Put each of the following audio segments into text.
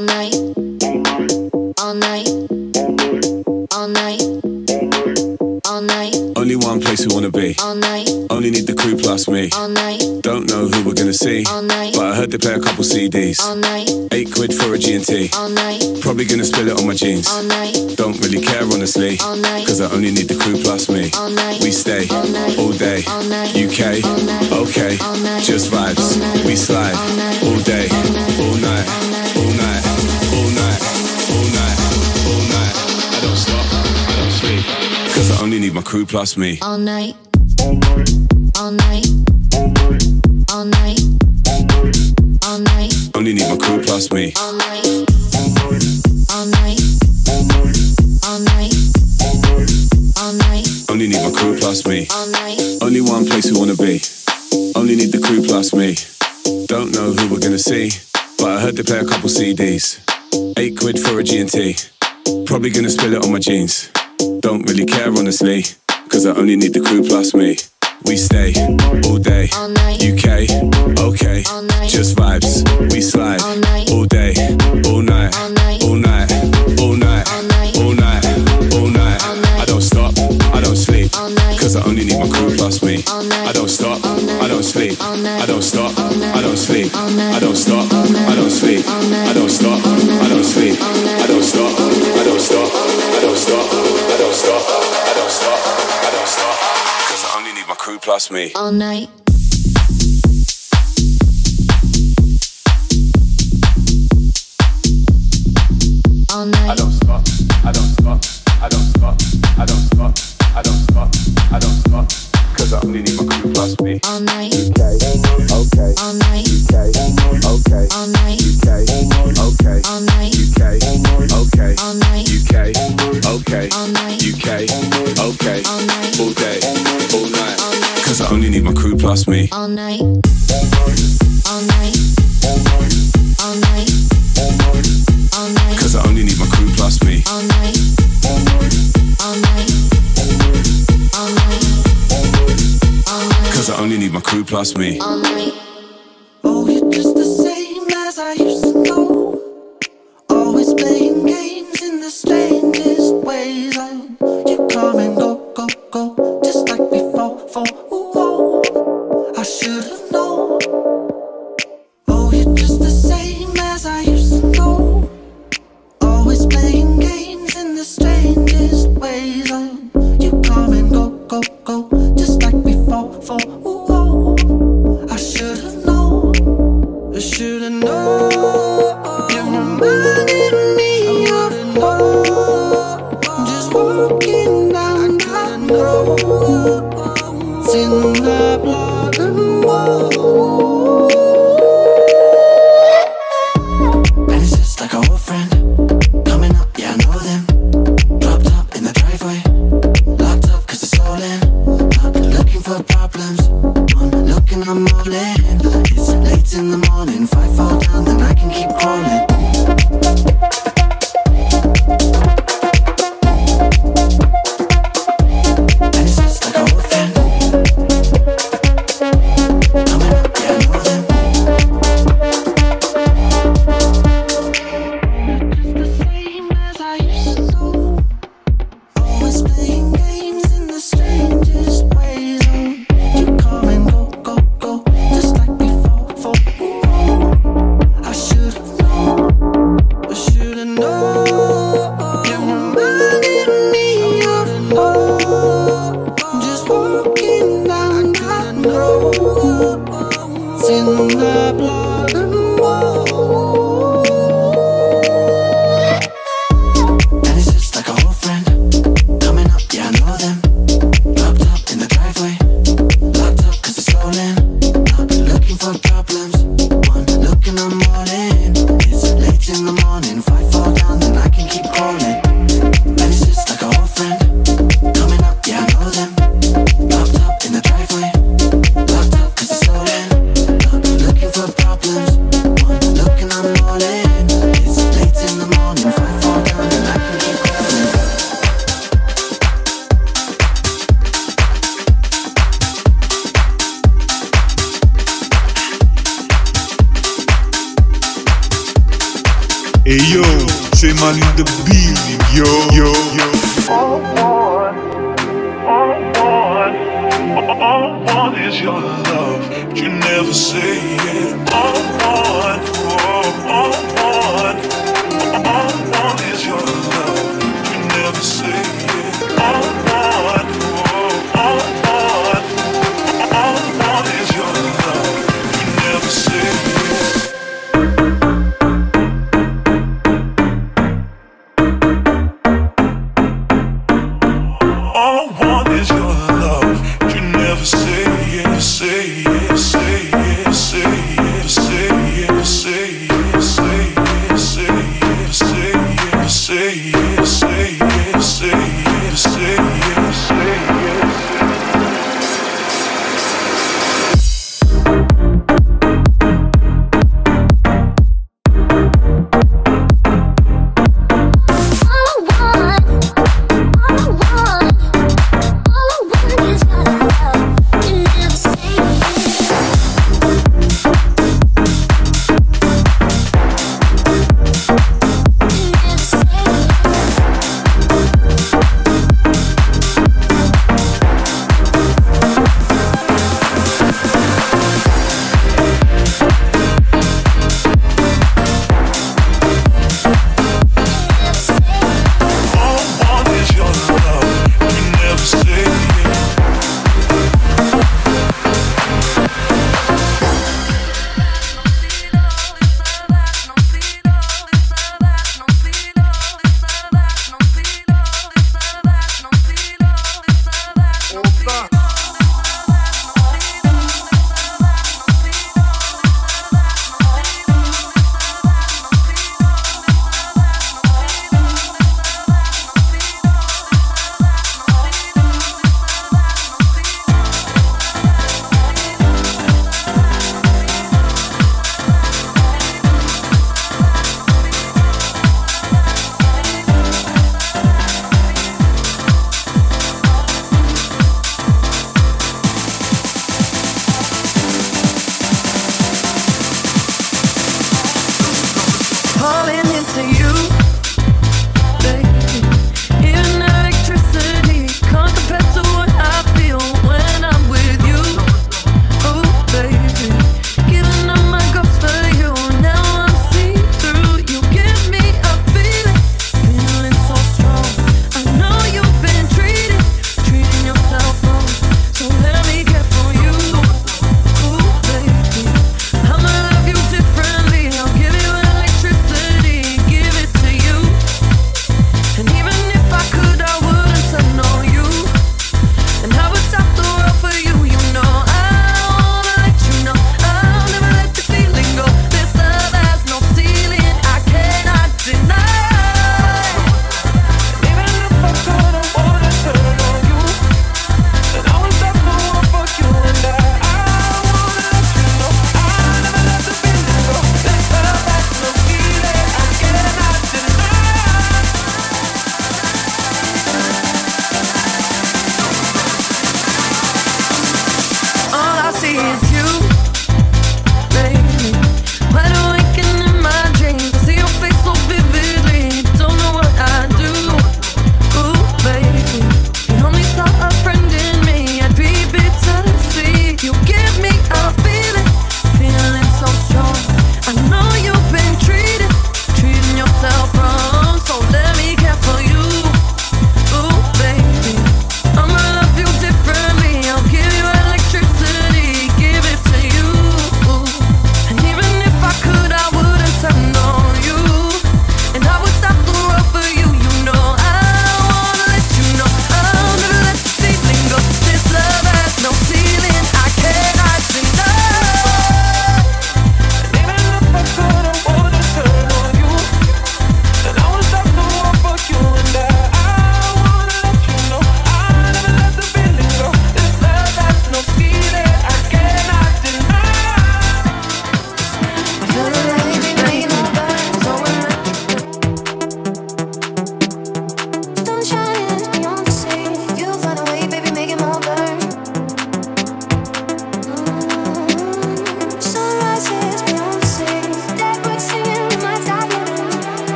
night, all night, all night, all night. Only one place we wanna be. All night. Only need the crew plus me. All night. Don't know who we're gonna see. All night. But I heard they play a couple CDs. All night. £8 for a G&T. All night. Probably gonna spill it on my jeans. All night. Don't really care honestly. All night. Cause I only need the crew plus me. All night. We stay all night. all day. All night. UK. All night. Okay. All night. Just vibes. All night. We slide All night. all day. All night. All night. All night. All night. All night. I don't stop. I don't sleep. Cause I only need my crew plus me. All night. All night. All night. All night. Only need my crew plus me. All night. All night. All night. All night. Only need my crew plus me. All night. Only one place we wanna be. Only need the crew plus me. Don't know who we're gonna see. But I heard they play a couple CDs. £8 for a G&T. Probably gonna spill it on my jeans. Don't really care honestly. Cause I only need the crew plus me. We stay all day. All night. UK. Okay. All night. Just vibes. We slide All night. all day. All night. All night. All night. All night. All night. All night. All night. All night. I don't stop. I don't sleep. All night. Cause I only need my crew plus me. All night. I don't stop. All night. I don't sleep. All night. I don't stop. All night. I don't sleep. All night. I don't stop. All night. I don't sleep. All night. I don't stop. I don't sleep. All night. I don't stop. I don't stop. I don't stop. I don't stop. I don't stop. I don't stop. Cause I only need my crew plus me. All night. All night. I don't stop. I don't stop. I don't stop. I don't stop. I don't stop. I don't stop. Cause I only need my crew plus me. All night. Okay. Okay. All night. Okay. Okay. All night. UK. Okay. All night. UK. Okay. All night. UK. Okay. All night. UK. Okay. All night. All day. All night. All night. Cause I only need my crew plus me. All night. All night. All night. All night. Cause I only need my crew plus me. All night. All night. All night. All night. Cause I only need my crew plus me. All night. Oh, you're just the same as I used to know. Always playing games in the strangest ways. You come and go, go, go, just like before. I should've known. Oh, you're just the same as I used to know. Always playing games in the strangest ways. You come and go, go, go, just like before. I should've known. I should've known. You reminded me of love. Just walking down that road. It's in my blood and more. And it's just like a old friend coming up, yeah, I know them. Dropped up in the driveway, locked up cause it's all in. Not looking for problems, looking, I'm all in. It's late in the morning, if I fall down then I can keep crawling. And it's just like a old friend coming up, yeah, I know them. Just the same as I used to know. Always playing games in the strangest ways. You come and go, go, go, just like before. I should've known. I should've known. You reminded me of love. Just walking down that road. It's in my blood and more. And it's just like a old friend coming up, yeah, I know them. Dropped up in the driveway, locked up cause it's all in. Not looking for problems, one looking, I'm all in. It's late in the morning, if I fall down then I can keep crawling. And it's just like a old friend coming up, yeah, I know them. Dropped up in the driveway, locked up cause it's all in. Not looking for problems, one looking, I'm all in. It's late in the morning, if I fall down then I can keep crawling. Hey yo, J-Man in the building, yo. All I want is your love, but you never say it. All I want is your love, but you never say it. All I want is your love, but you never say it. All I want is your love, but you never say it, say it, say it, say it.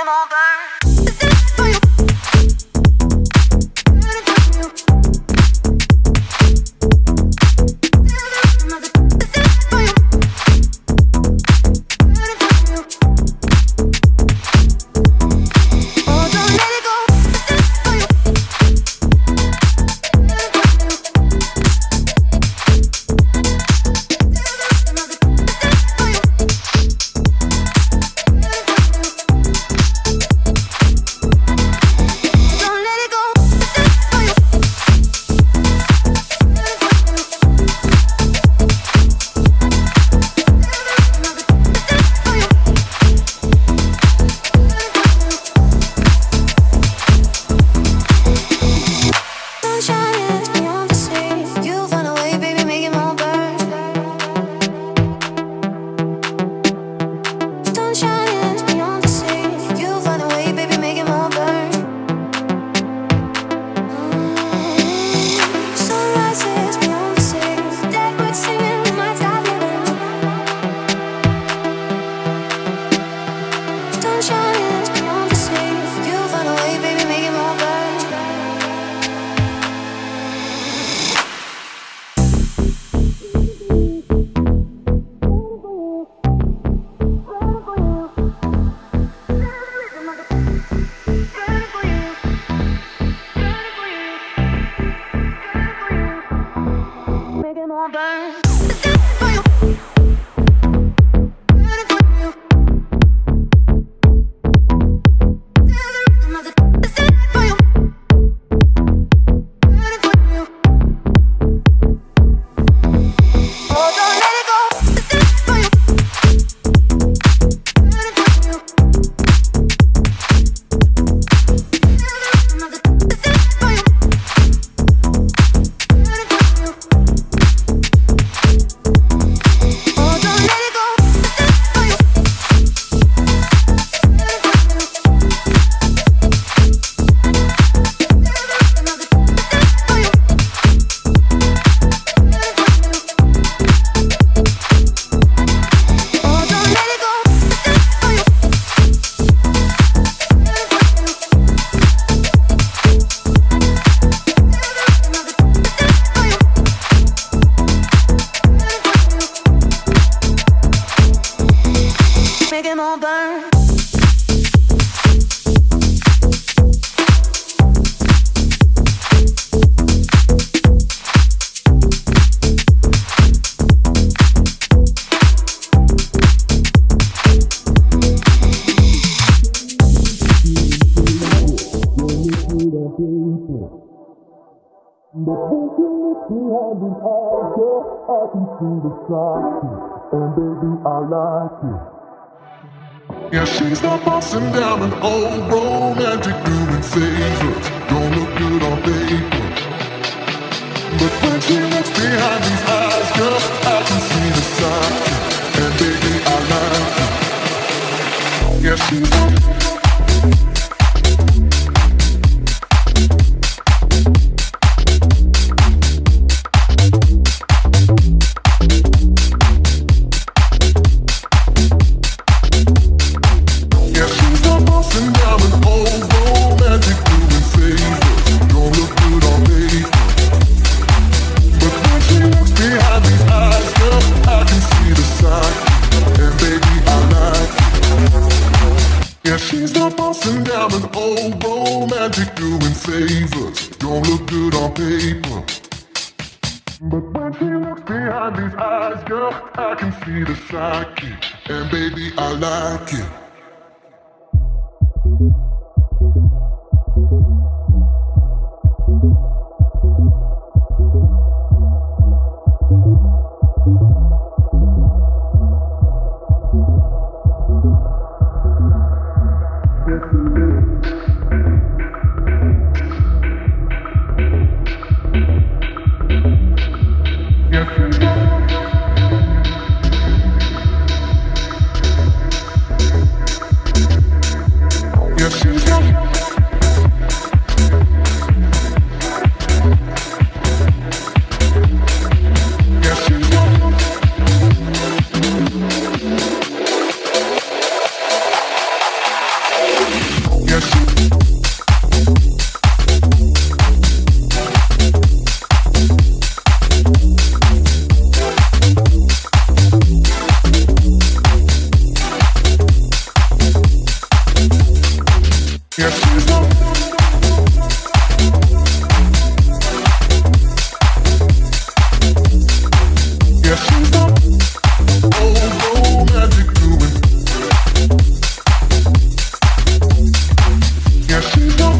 Yeah, she's not bossing down an old romantic doing favors. Don't look good on paper, but when she looks behind these eyes, girl, I can see the sign. And baby, I like it. Yeah, she's not. She's not bossing down an old romantic doing favors. Don't look good on paper, but when she looks behind these eyes, girl, I can see the psyche. And baby, I like it. Yeah, she's the Yeah, she's the oh, magic doing. Yeah, she's the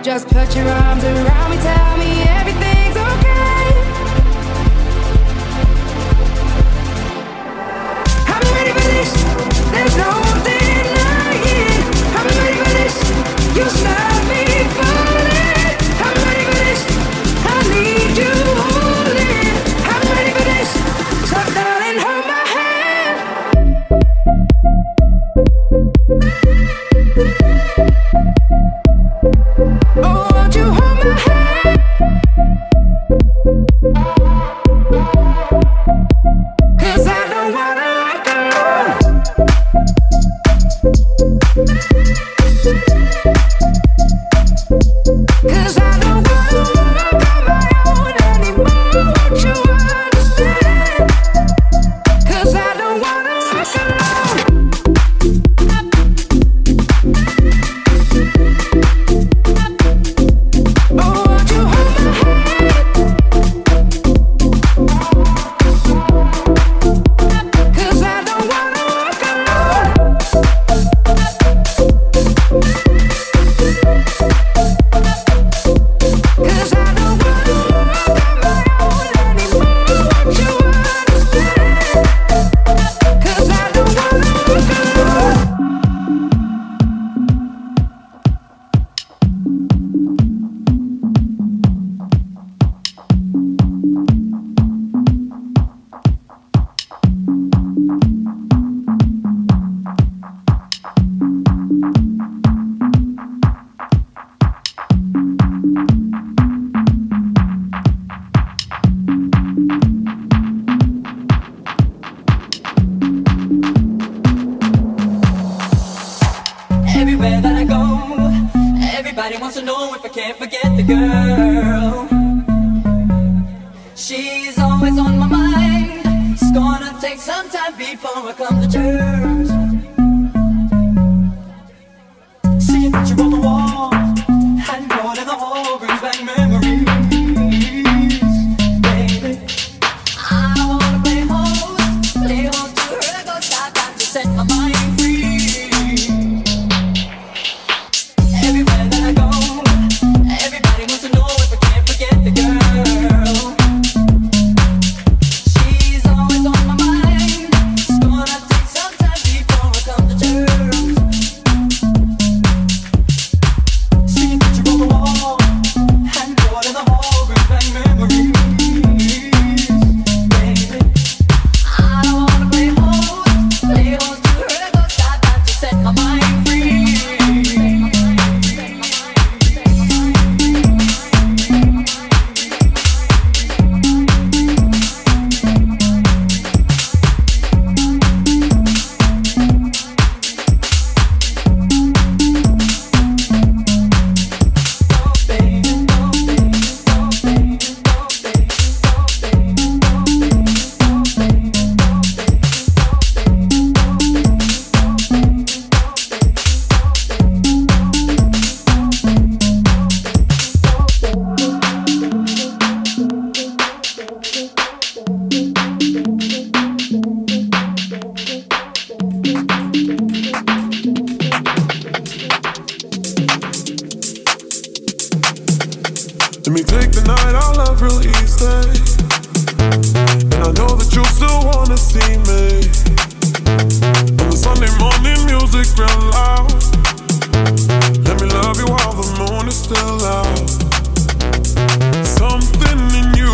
Just put your arms around me, tell me everything's okay. I'm ready for this, there's no denying. I'm ready for this, you stop me falling. I'm ready for this, I need you holding. I'm ready for this, so darling, hold my hand. Oh, won't you hold my hand? 'Cause I don't wanna walk alone. 'Cause I don't wanna walk on my own anymore. Won't you understand? 'Cause I don't wanna walk alone. Oh, won't you hold my hand? 'Cause I don't wanna walk alone. 'Cause I don't wanna walk on my own anymore. Won't you understand? 'Cause I don't wanna walk alone. Everywhere that I go, everybody wants to know if I can't forget the girl. She's always on my mind. It's gonna take some time before I come to terms. See a picture on the wall, and going in the hall brings back memories. Baby, I wanna play host to her, go stop time to set my mind free. Everywhere that I go, everybody wants to know if I can't forget the girl. She's always on my mind. It's gonna take some time before I come to terms. See a picture on the wall, and going in the hall brings back memories. Baby, I wanna play host to her, go stop time to set my mind free. Let me take the night, our love real easy. And I know that you still wanna see me. On the Sunday morning music real loud. Let me love you while the moon is still out. Something in you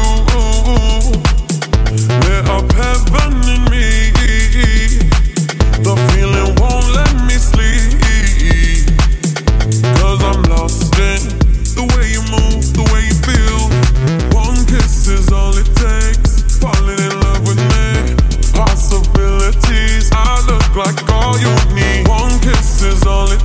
lit up heaven in me. The feeling won't let me sleep. 'Cause I'm lost in the way you move, the way you feel. One kiss is all it takes. Falling in love with me. Possibilities, I look like all you need. One kiss is all it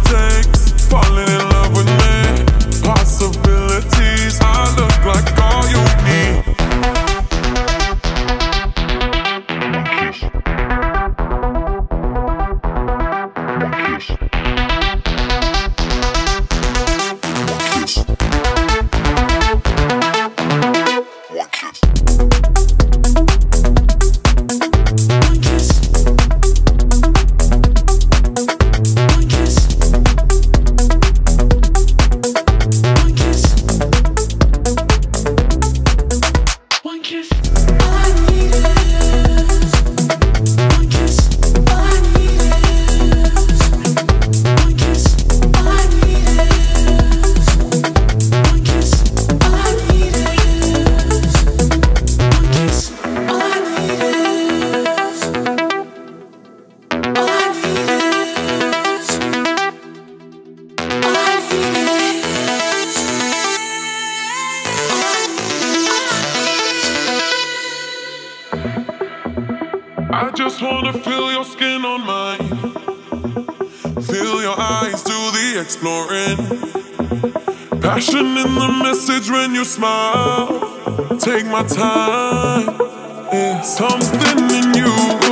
I just wanna feel your skin on mine. Feel your eyes do the exploring. Passion in the message when you smile. Take my time. Yeah. Something in you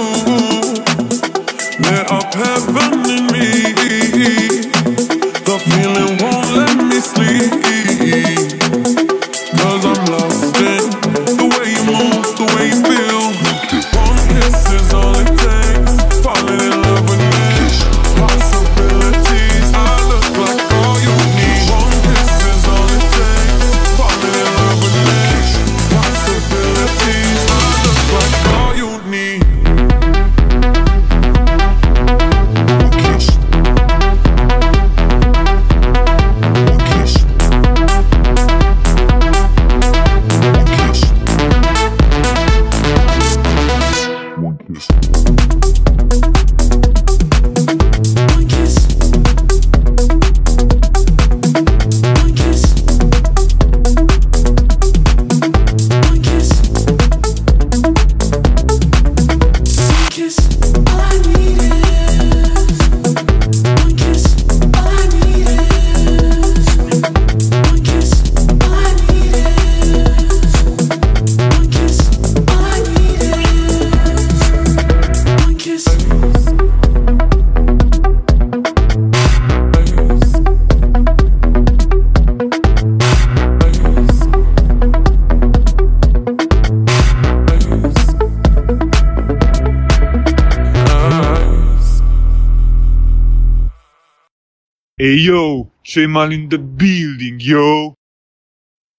lit up heaven in me. The feeling won't let me sleep. 'Cause I'm lost in the way you move, the way you feel. One kiss is all it takes. Falling in love with me. Possibilities, I look like all you need. One kiss is all it takes. Falling in love with me. Possibilities, I look like all you need. Hey yo, J Mal in the building, yo.